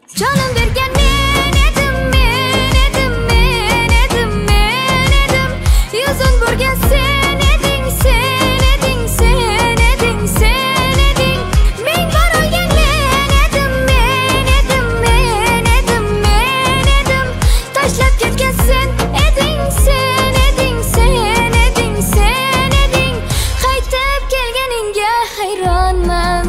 Canım bergen men edim, men edim, men edim, men edim. Yüzün burgen sen eding, sen eding, sen eding, sen eding. Men var olgen men edim, men edim, men edim, men edim. Taşlap ketken sen eding, sen eding, sen eding, sen eding. Qaytib kelgeninge hayronman.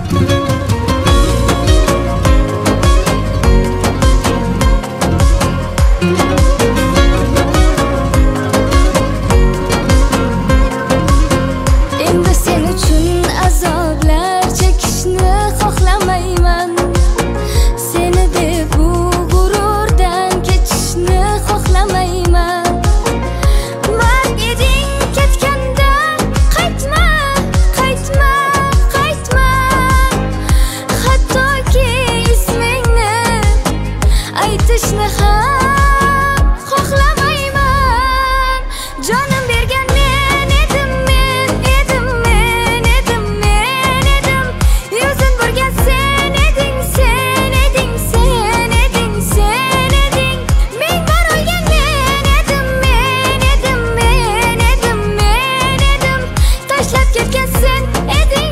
Endi sen uchun azoblar chekishni xohlamayman. Seni deb bu g'ururdan kechishni xohlamayman. Bak eding ketganda qaytma, qaytma, qaytma. Hattoki ismingni aytishni ham xohlamayman. Jonim bergan men edim, men edim, men edim, men edim. Yuzin burgan sen eding, sen eding, sen eding, sen eding. Men bor olgan men edim, men edim, men edim, men edim. Tashlab ketgan sen eding.